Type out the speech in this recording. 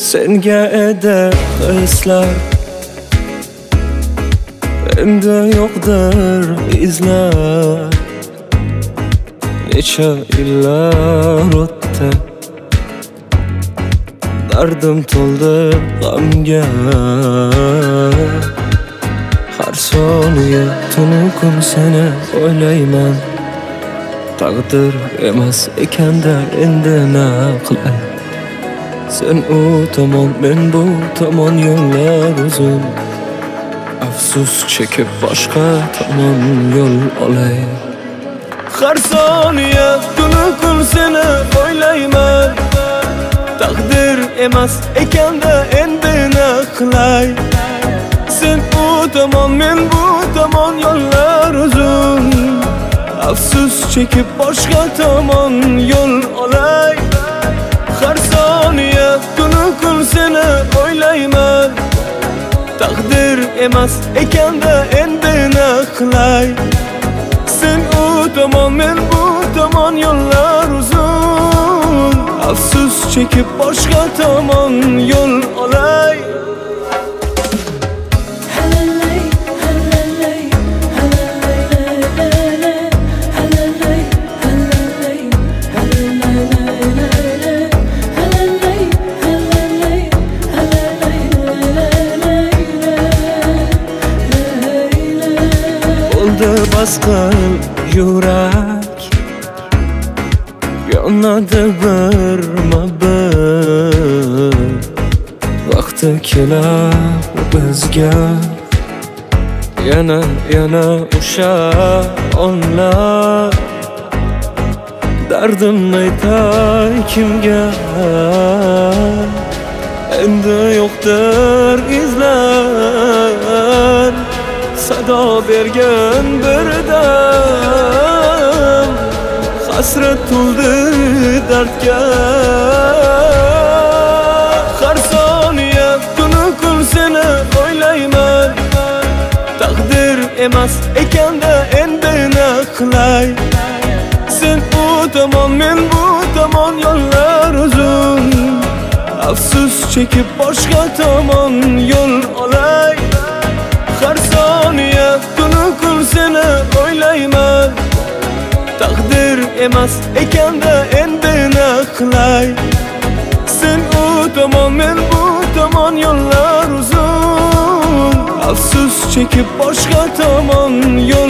senga edi hislar, endi yo'qdir izlar. Necha yillar o'tdi, dardim to'ldi g'amga. Har soniya tunu kun seni o'ylayman. Taqdir emas ekanda endi na qilay. Sen u tomon, men bu tomon, yo'llar uzun. Afsus chekib boshqa tomon yo'l olay. Har soniya tunu kun seni o'ylayman. Taqdir emas ekanda endi na qilay. Sen u tomon, men bu tomon, yo'llar uzun. Afsus chekib boshqa tomon yo'l olay. Har soniya tunu kun seni o'ylayman. Taqdir emas ekanda endi na qilay. Sen u tomon, men bu tomon, yo'llar uzun. Afsus chekib boshqa tomon yo'l olay. Basqin yurak, yonadi birma-bir. Vaqti kelar bizga, yana o'sha onlar. Dardimni aytay kimga, endi yo'qdir izlar. Sado bergan birdan, hasrat to'ldi dardga. Har soniya tunu kun seni o'ylayman. Taqdir emas ekanda endi na qilay. Sen u tomon, men bu tomon, yo'llar uzun. Afsus chekib boshqa tomon yo'l olay. Har soniya tunu kun seni o'ylayman. Taqdir emas ekanda endi na qilay. Sen u tomon, men bu tomon, yo'llar uzun. Afsus chekib boshqa tomon yo'l